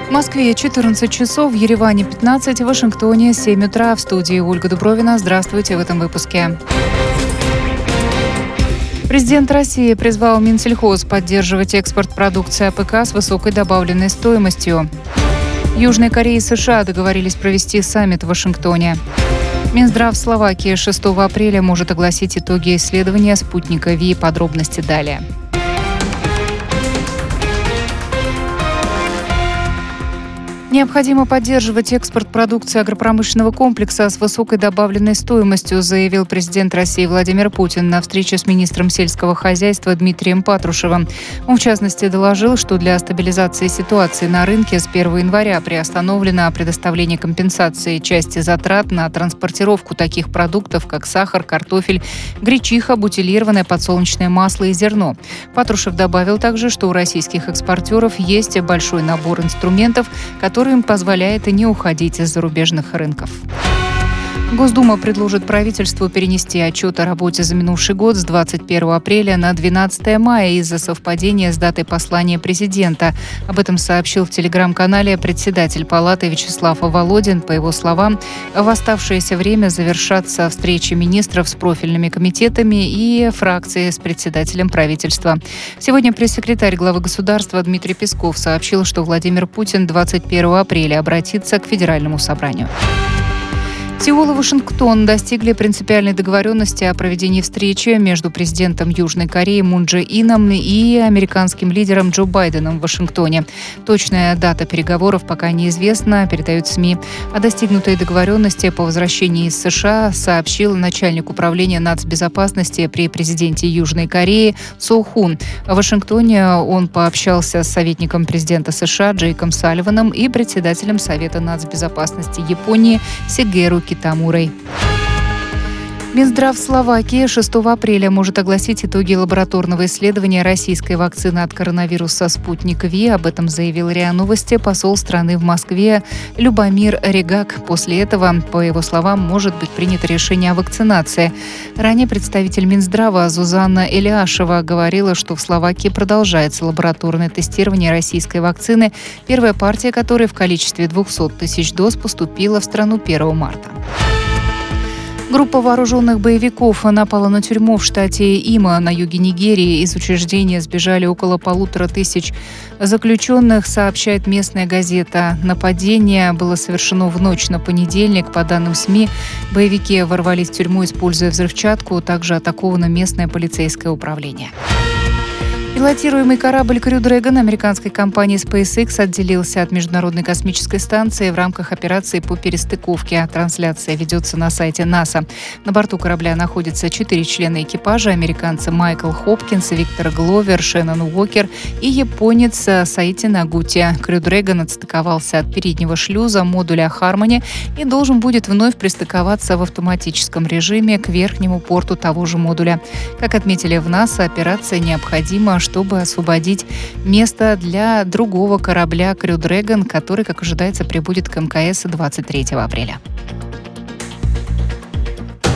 В Москве 14 часов, в Ереване 15, в Вашингтоне 7 утра. В студии Ольга Дубровина. Здравствуйте в этом выпуске. Президент России призвал Минсельхоз поддерживать экспорт продукции АПК с высокой добавленной стоимостью. Южная Корея и США договорились провести саммит в Вашингтоне. Минздрав Словакии 6 апреля может огласить итоги исследования спутника ВИ. Подробности далее. Необходимо поддерживать экспорт продукции агропромышленного комплекса с высокой добавленной стоимостью, заявил президент России Владимир Путин на встрече с министром сельского хозяйства Дмитрием Патрушевым. Он, в частности, доложил, что для стабилизации ситуации на рынке с 1 января приостановлено предоставление компенсации части затрат на транспортировку таких продуктов, как сахар, картофель, гречиха, бутилированное подсолнечное масло и зерно. Патрушев добавил также, что у российских экспортеров есть большой набор инструментов, который им позволяет не уходить из зарубежных рынков. Госдума предложит правительству перенести отчет о работе за минувший год с 21 апреля на 12 мая из-за совпадения с датой послания президента. Об этом сообщил в телеграм-канале председатель Палаты Вячеслав Володин. По его словам, в оставшееся время завершатся встречи министров с профильными комитетами и фракции с председателем правительства. Сегодня пресс-секретарь главы государства Дмитрий Песков сообщил, что Владимир Путин 21 апреля обратится к Федеральному собранию. Сеул и Вашингтон достигли принципиальной договоренности о проведении встречи между президентом Южной Кореи Мун Чже Ином и американским лидером Джо Байденом в Вашингтоне. Точная дата переговоров пока неизвестна, передают СМИ. О достигнутой договоренности по возвращении из США сообщил начальник управления нацбезопасности при президенте Южной Кореи Со Хун. В Вашингтоне он пообщался с советником президента США Джейком Салливаном и председателем Совета нацбезопасности Японии Сигеру Китамурой. Минздрав Словакии 6 апреля может огласить итоги лабораторного исследования российской вакцины от коронавируса «Спутник ВИ». Об этом заявил РИА Новости посол страны в Москве Любомир Регак. После этого, по его словам, может быть принято решение о вакцинации. Ранее представитель Минздрава Зузанна Элиашева говорила, что в Словакии продолжается лабораторное тестирование российской вакцины, первая партия которой в количестве 200 тысяч доз поступила в страну 1 марта. Группа вооруженных боевиков напала на тюрьму в штате Имо на юге Нигерии. Из учреждения сбежали около 1500 заключенных, сообщает местная газета. Нападение было совершено в ночь на понедельник. По данным СМИ, боевики ворвались в тюрьму, используя взрывчатку. Также атаковано местное полицейское управление. Пилотируемый корабль Crew Dragon американской компании SpaceX отделился от Международной космической станции в рамках операции по перестыковке. Трансляция ведется на сайте НАСА. На борту корабля находятся 4 члена экипажа: американцы Майкл Хопкинс, Виктор Гловер, Шеннон Уокер и японец Саити Нагути. Crew Dragon отстыковался от переднего шлюза модуля Harmony и должен будет вновь пристыковаться в автоматическом режиме к верхнему порту того же модуля. Как отметили в НАСА, операция необходима, чтобы освободить место для другого корабля Crew Dragon, который, как ожидается, прибудет к МКС 23 апреля.